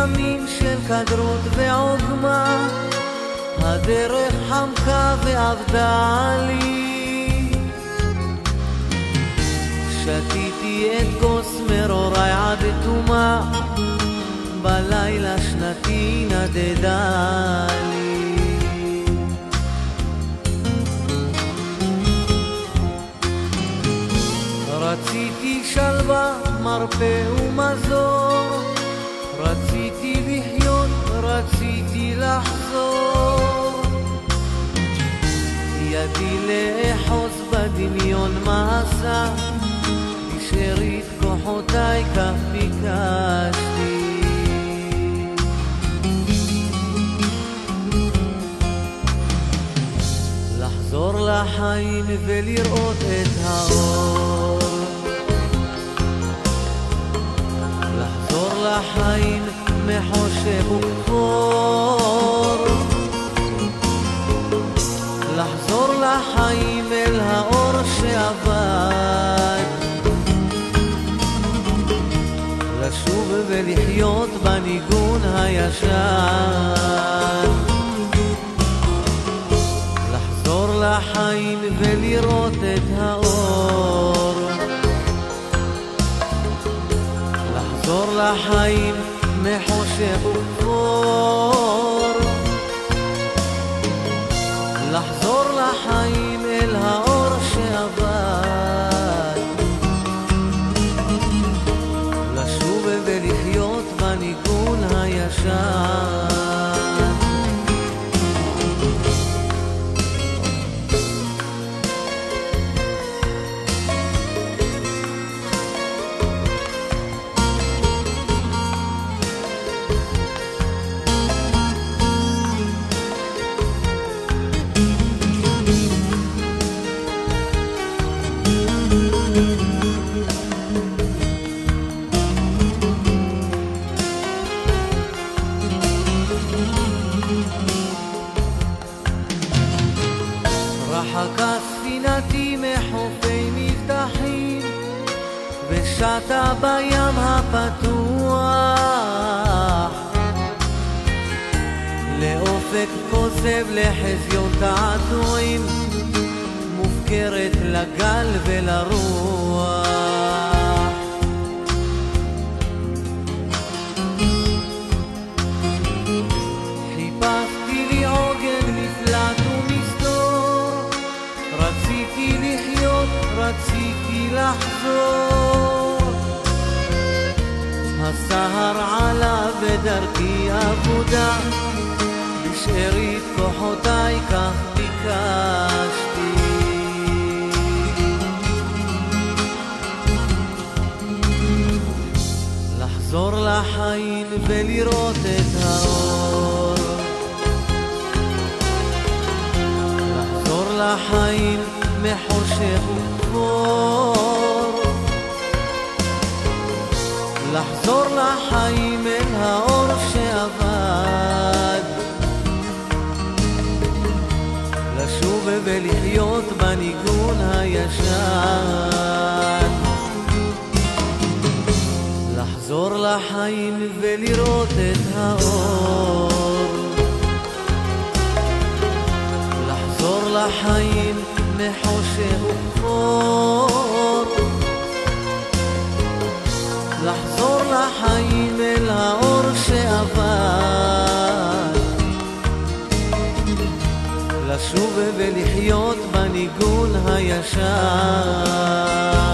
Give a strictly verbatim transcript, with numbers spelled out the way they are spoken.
ימים של כדרות ועוגמה, הדרך חמקה ועבדה לי. שתיתי את כוס מרורי עד תומה, בלילה שנתי נדדה לי. רציתי שלווה, מרפא ומזור, רציתי לחיות, רציתי לחזור. ידי לאחוז בדמיון מעשה, בשארית כוחותיי כך ביקשתי. לחזור לחיים ולראות את האור, לחזור לחיים מחושך וכפור, לחזור לחיים אל האור שעבד, לשוב ולחיות בניגון הישן. לחזור לחיים ולראות את האור, לחזור לחיים מחושך וכפור, לחזור לחיים אל האור שעבד, לשוב ולחיות בניגון הישן. רחקה ספינתי מחופי מבטחים, ושטה בים הפתוח, לאופק כוזב לחזיון תעתועים, מופקרת לגל ולרוח. חיפשתי לי עוגן מפלט ומסתור, רציתי לחיות, רציתי לחזור. הסהר עלה בדרכי עבודה, בשארית כוחותיי כך ביקשתי. לחזור לחיים ולראות את האור, לחזור לחיים מחושך וכפור, לחזור לחיים אל האור שעבד, לשוב ולחיות בניגון הישן. לחזור לחיים ולראות את האור, לחזור לחיים מחושך וכפור, לחזור לחיים אל האור שעבד, לשוב ולחיות בניגון הישן.